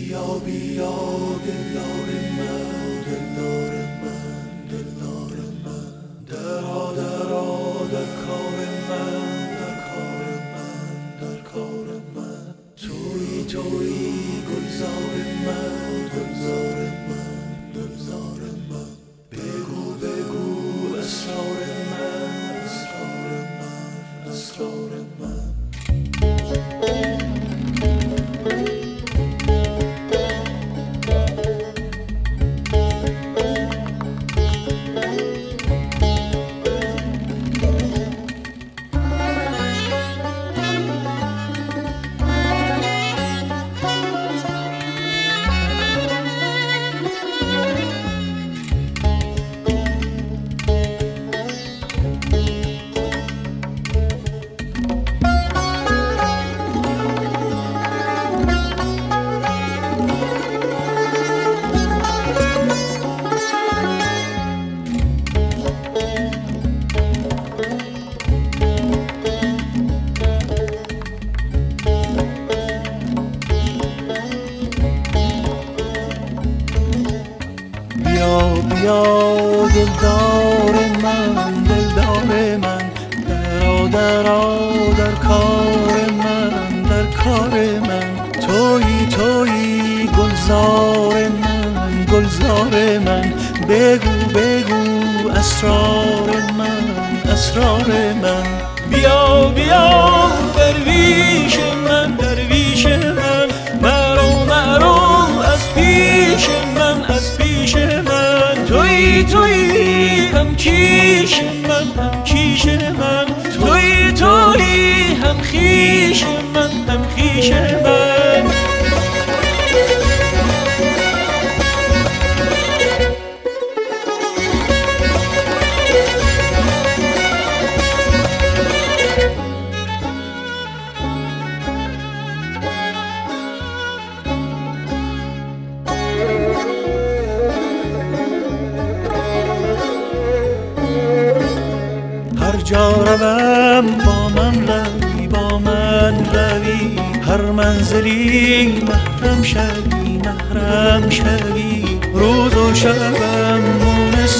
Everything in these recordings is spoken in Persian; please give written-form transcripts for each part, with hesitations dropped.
بیا بیا دلدار من، دلدار من، دلدار من، درآ درآ در کار من، در کار من، در کار من. تویی گلزار من، گلزار من، گلزار من. بگو بگو اسرار من، اسرار من، اسرار من. بیا دلدار من، دلدار من، درآ درآ در کار من، در کار من. تویی گلزار من، گلزار من. بگو بگو اسرار من، اسرار من. بیا بیا درویش من، درویش من، مرو از پیش من، از پیش من. تویی هم کیش من، هم کیش من. تویی هم خویش من، هم خویش من. هر جا روم با من روی، با من روی. هر منزلی محرم شوی، محرم شوی. روز و شبم مونس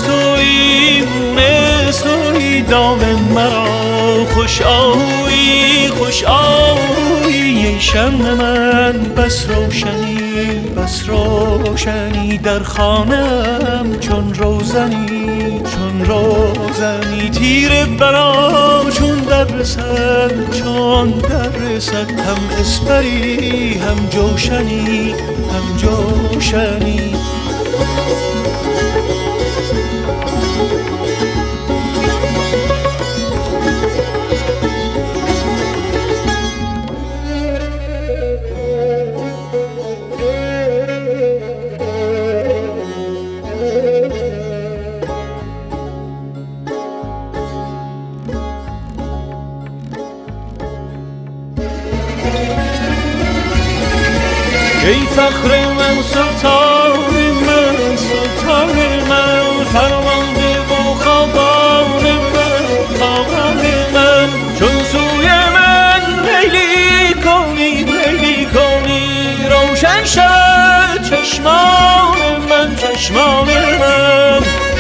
تویی، دام مرا خوش آهویی، خوش آهویی. ای شمع من بس روشنی، بس روشنی. در خانم چون روزنی، چون روزنی. تیر برا چون در رسد، چون در رسد. هم اسپری هم جوشنی، هم جوشنی. ای فخر من، سلطان من، سلطان من. فرمانده و خاقان من، خاقان من. چون سوی من میلی کنی، میلی کنی. روشن شد چشمان من، چشمان من.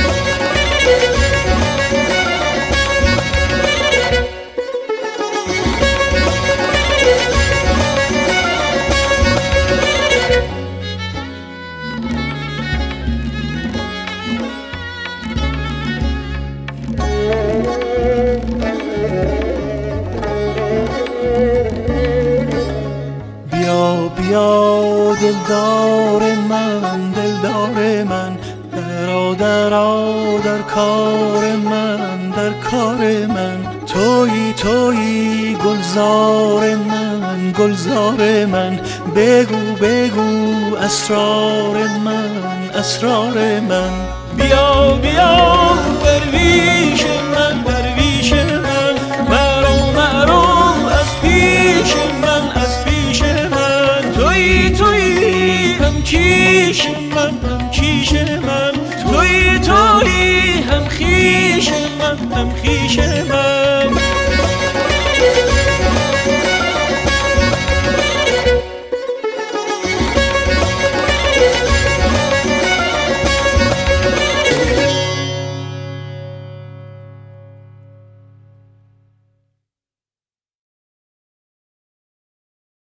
بیا دلدار من، دلدار من. درآ درآ در کار من، در کار من. تویی گلزار من، گلزار من. بگو بگو اسرار من، اسرار من. بیا بیا درویش من، درویش من. مرو از پیش من، از پیش من. تویی هم کیش من، هم کیش من. تویی هم خویش من، هم خویش من.